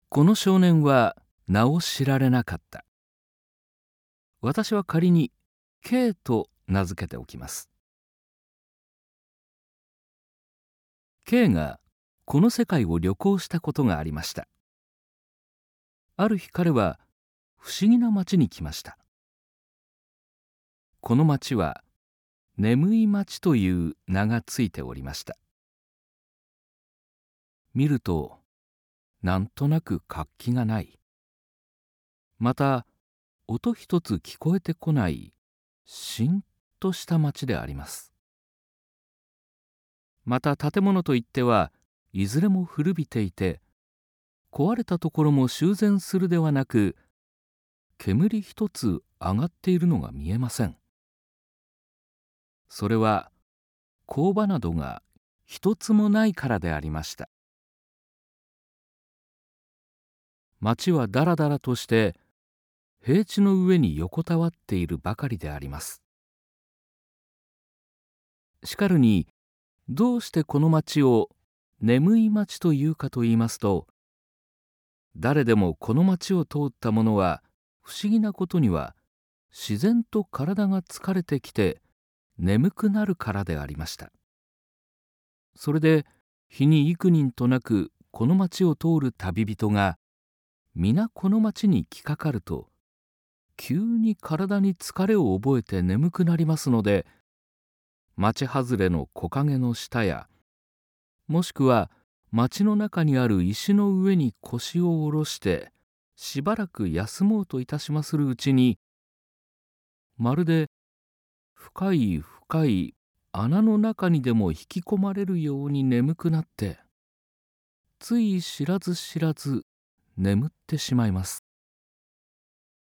この少年は名を知られなかった。私は仮に K と名付けておきます。K がこの世界を旅行したことがありました。ある日彼は不思議な町に来ました。この町は眠い町という名がついておりました。見るとなんとなく活気がない。また音一つ聞こえてこないしんとした町であります。また建物といってはいずれも古びていて、壊れたところも修繕するではなく、煙一つ上がっているのが見えません。それは工場などが一つもないからでありました。町はだらだらとして平地の上に横たわっているばかりであります。しかるに、どうしてこの町を眠い町というかと言いますと、誰でもこの町を通った者は不思議なことには自然と体が疲れてきて眠くなるからでありました。それで日に幾人となくこの町を通る旅人が皆この町に来かかると、急に体に疲れを覚えて眠くなりますので、町外れの木陰の下や、もしくは町の中にある石の上に腰を下ろしてしばらく休もうといたしまするうちに、まるで深い深い穴の中にでも引き込まれるように眠くなって、つい知らず知らず眠ってしまいます。